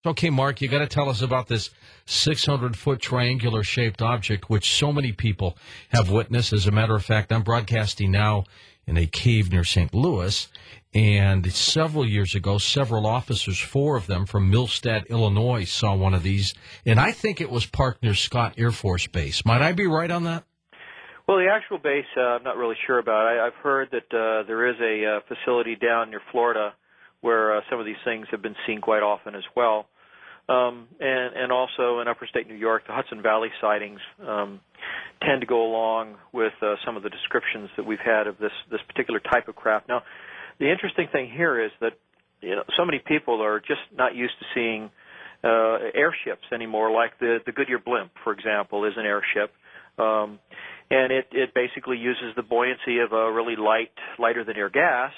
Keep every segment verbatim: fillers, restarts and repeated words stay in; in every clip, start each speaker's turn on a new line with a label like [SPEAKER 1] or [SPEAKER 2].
[SPEAKER 1] Okay, Mark, you got to tell us about this six hundred foot triangular shaped object, which so many people have witnessed. As a matter of fact, I'm broadcasting now in a cave near Saint Louis, and several years ago, several officers, four of them from Millstadt, Illinois, saw one of these, and I think it was parked near Scott Air Force Base. Might I be right on that?
[SPEAKER 2] Well, the actual base, uh, I'm not really sure about. I, I've heard that uh, there is a uh, facility down near Florida where uh, some of these things have been seen quite often as well. Um, and, and also in upstate New York, the Hudson Valley sightings um, tend to go along with uh, some of the descriptions that we've had of this, this particular type of craft. Now, the interesting thing here is that you know so many people are just not used to seeing uh, airships anymore, like the, the Goodyear blimp, for example, is an airship. Um, and it, it basically uses the buoyancy of a really light, lighter than air gas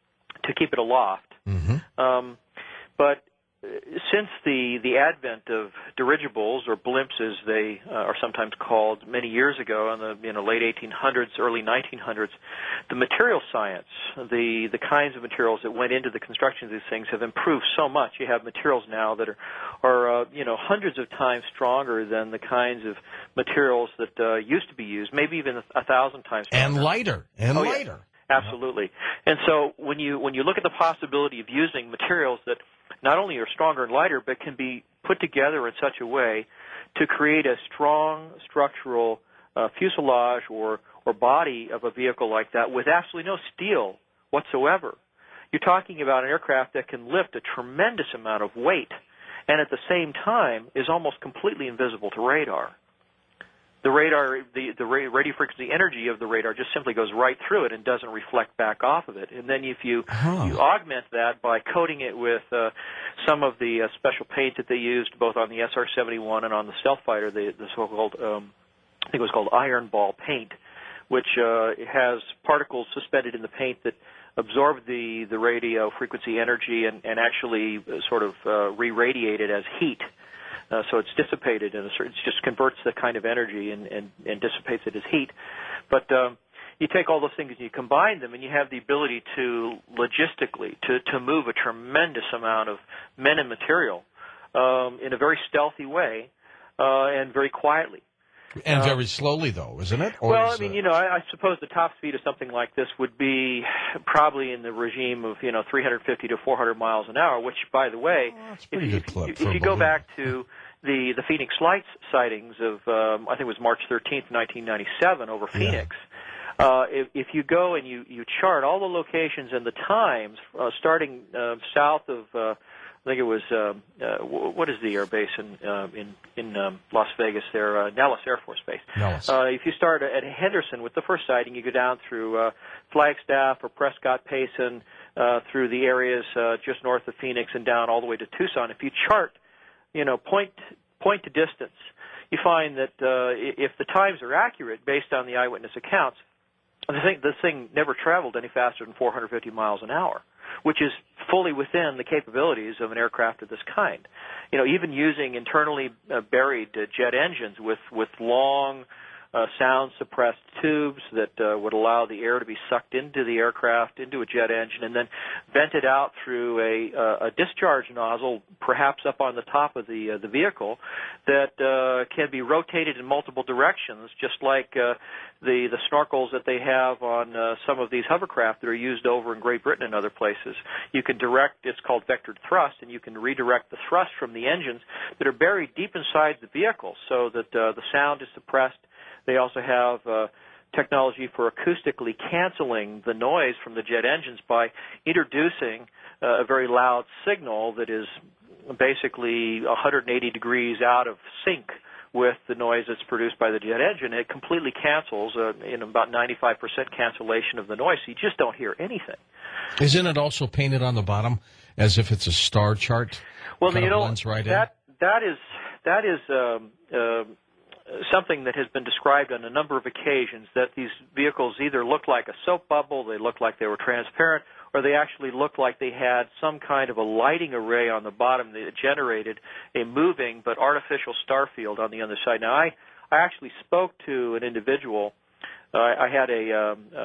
[SPEAKER 2] to keep it aloft.
[SPEAKER 1] Mm-hmm.
[SPEAKER 2] Um, but since the, the advent of dirigibles, or blimps as they uh, are sometimes called, many years ago in the you know, late eighteen hundreds, early nineteen hundreds, the material science, the, the kinds of materials that went into the construction of these things have improved so much. You have materials now that are, are uh, you know, hundreds of times stronger than the kinds of materials that uh, used to be used, maybe even a, a thousand times stronger.
[SPEAKER 1] And lighter, and
[SPEAKER 2] oh,
[SPEAKER 1] lighter.
[SPEAKER 2] Yeah, absolutely. And so when you when you look at the possibility of using materials that not only are stronger and lighter, but can be put together in such a way to create a strong structural uh, fuselage or, or body of a vehicle like that with absolutely no steel whatsoever. You're talking about an aircraft that can lift a tremendous amount of weight and at the same time is almost completely invisible to radar. The radar, the, the radio frequency energy of the radar just simply goes right through it and doesn't reflect back off of it. And then if you,
[SPEAKER 1] huh.
[SPEAKER 2] you augment that by coating it with uh, some of the uh, special paint that they used both on the S R seventy-one and on the stealth fighter, the, the so-called, um, I think it was called iron ball paint, which uh, has particles suspended in the paint that absorb the, the radio frequency energy and, and actually uh, sort of uh, re-radiate it as heat. Uh, so it's dissipated, and it just converts the kind of energy and, and, and dissipates it as heat. But um, you take all those things and you combine them, and you have the ability to logistically to, to move a tremendous amount of men and material um, in a very stealthy way uh, and very quietly.
[SPEAKER 1] And
[SPEAKER 2] uh,
[SPEAKER 1] very slowly, though, isn't it? Or
[SPEAKER 2] well,
[SPEAKER 1] is,
[SPEAKER 2] I mean,
[SPEAKER 1] uh,
[SPEAKER 2] you know, I, I suppose the top speed of something like this would be probably in the regime of, you know, three hundred fifty to four hundred miles an hour, which, by the way,
[SPEAKER 1] oh, that's a
[SPEAKER 2] if,
[SPEAKER 1] pretty
[SPEAKER 2] you,
[SPEAKER 1] good clip
[SPEAKER 2] if,
[SPEAKER 1] for
[SPEAKER 2] if you
[SPEAKER 1] a
[SPEAKER 2] go
[SPEAKER 1] balloon.
[SPEAKER 2] back to the, the Phoenix Lights sightings of, um, I think it was March thirteenth, nineteen ninety-seven, over Phoenix, yeah. uh, if, if you go and you, you chart all the locations and the times, uh, starting uh, south of, uh, I think it was, um, uh, what is the air base in uh, in, in um, Las Vegas there? Uh, Nellis Air Force Base.
[SPEAKER 1] Nellis.
[SPEAKER 2] Uh, if you start at Henderson with the first sighting, you go down through uh, Flagstaff or Prescott, Payson, uh, through the areas uh, just north of Phoenix and down all the way to Tucson. If you chart, you know, point point to distance, you find that uh, if the times are accurate based on the eyewitness accounts, the thing, this thing never traveled any faster than four hundred fifty miles an hour, which is fully within the capabilities of an aircraft of this kind. You know, even using internally uh, buried uh, jet engines with, with long uh, sound-suppressed tubes that uh, would allow the air to be sucked into the aircraft, into a jet engine, and then vented out through a, uh, a discharge nozzle, perhaps up on the top of the uh, the vehicle, that uh, can be rotated in multiple directions, just like uh, the the snorkels that they have on uh, some of these hovercraft that are used over in Great Britain and other places. You can direct, it's called vectored thrust, and you can redirect the thrust from the engines that are buried deep inside the vehicle so that uh, the sound is suppressed. They also have uh, technology for acoustically canceling the noise from the jet engines by introducing uh, a very loud signal that is basically one hundred eighty degrees out of sync with the noise that's produced by the jet engine. It completely cancels, uh, in about ninety-five percent cancellation of the noise, so you just don't hear anything.
[SPEAKER 1] Isn't it also painted on the bottom as if it's a star chart?
[SPEAKER 2] Well,
[SPEAKER 1] kind
[SPEAKER 2] you
[SPEAKER 1] of
[SPEAKER 2] know,
[SPEAKER 1] blends right
[SPEAKER 2] that, that is, that is um, uh, something that has been described on a number of occasions, that these vehicles either look like a soap bubble, they look like they were transparent, or they actually looked like they had some kind of a lighting array on the bottom that generated a moving but artificial star field on the other side. Now, I, I actually spoke to an individual Uh, I had a, um, uh,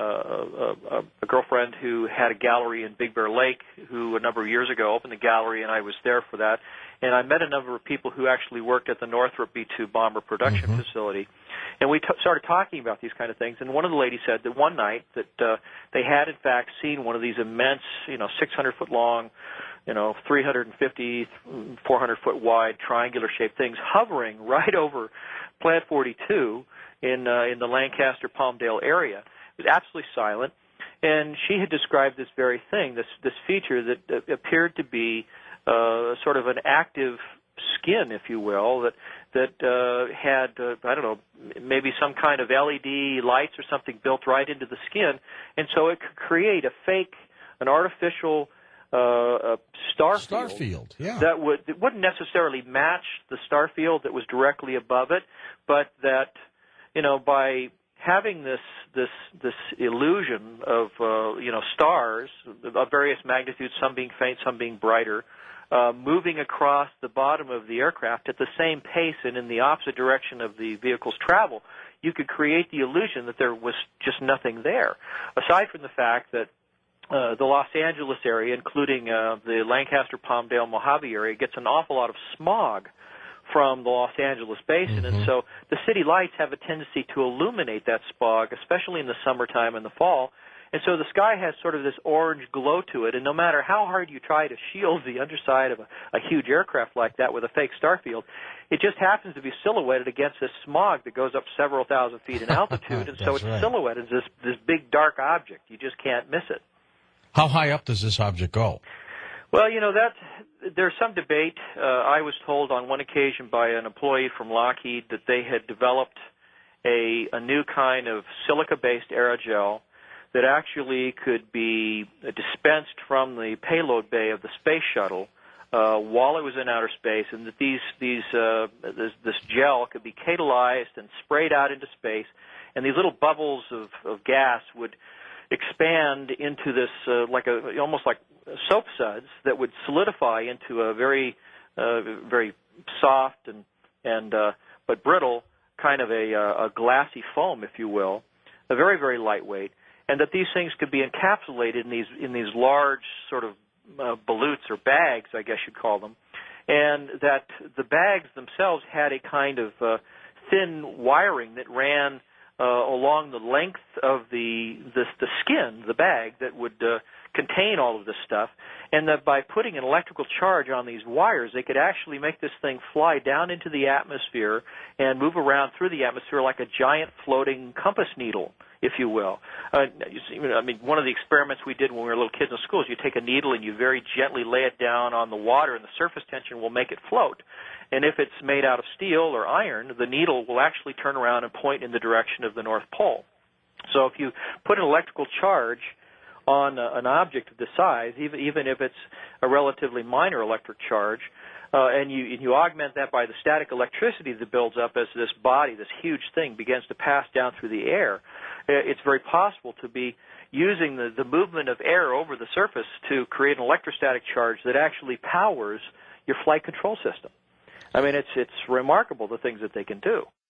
[SPEAKER 2] a a girlfriend who had a gallery in Big Bear Lake, who a number of years ago opened a gallery, and I was there for that. And I met a number of people who actually worked at the Northrop B two bomber production
[SPEAKER 1] mm-hmm.
[SPEAKER 2] facility, and we t- started talking about these kind of things. And one of the ladies said that one night that uh, they had in fact seen one of these immense, you know, six hundred foot long, you know, three hundred fifty, four hundred foot wide, triangular shaped things hovering right over Plant forty-two in uh, in the Lancaster Palmdale area. It was absolutely silent, and she had described this very thing, this this feature that uh, appeared to be uh, sort of an active skin, if you will, that that uh, had uh, I don't know, maybe some kind of L E D lights or something built right into the skin, and so it could create a fake, an artificial uh, a star,
[SPEAKER 1] star
[SPEAKER 2] field,
[SPEAKER 1] field yeah.
[SPEAKER 2] that would it wouldn't necessarily match the star field that was directly above it, but that, you know, by having this this this illusion of uh, you know, stars of various magnitudes, some being faint, some being brighter, uh, moving across the bottom of the aircraft at the same pace and in the opposite direction of the vehicle's travel, you could create the illusion that there was just nothing there. Aside from the fact that uh, the Los Angeles area, including uh, the Lancaster, Palmdale, Mojave area, gets an awful lot of smog from the Los Angeles basin,
[SPEAKER 1] mm-hmm.
[SPEAKER 2] and so the city lights have a tendency to illuminate that smog, especially in the summertime and the fall, and so the sky has sort of this orange glow to it, and no matter how hard you try to shield the underside of a, a huge aircraft like that with a fake star field, it just happens to be silhouetted against this smog that goes up several thousand feet in altitude, and so it's
[SPEAKER 1] right.
[SPEAKER 2] silhouetted as this, this big dark object. You just can't miss it.
[SPEAKER 1] How high up does this object go?
[SPEAKER 2] Well, you know, that there's some debate. Uh, I was told on one occasion by an employee from Lockheed that they had developed a, a new kind of silica-based aerogel that actually could be dispensed from the payload bay of the space shuttle uh, while it was in outer space, and that these these uh, this, this gel could be catalyzed and sprayed out into space, and these little bubbles of, of gas would expand into this uh, like a almost like soap suds that would solidify into a very uh, very soft and and uh, but brittle kind of a, a glassy foam, if you will, a very very lightweight, and that these things could be encapsulated in these in these large sort of uh, ballots or bags, I guess you'd call them, and that the bags themselves had a kind of uh, thin wiring that ran Uh, along the length of the, the the skin, the bag that would uh, contain all of this stuff, and that by putting an electrical charge on these wires, they could actually make this thing fly down into the atmosphere and move around through the atmosphere like a giant floating compass needle, if you will. Uh, you see, I mean, one of the experiments we did when we were little kids in school is you take a needle and you very gently lay it down on the water, and the surface tension will make it float. And if it's made out of steel or iron, the needle will actually turn around and point in the direction of the North Pole. So if you put an electrical charge on a, an object of this size, even, even if it's a relatively minor electric charge, uh, and you, and you augment that by the static electricity that builds up as this body, this huge thing, begins to pass down through the air, it's very possible to be using the, the movement of air over the surface to create an electrostatic charge that actually powers your flight control system. I mean, it's it's remarkable the things that they can do.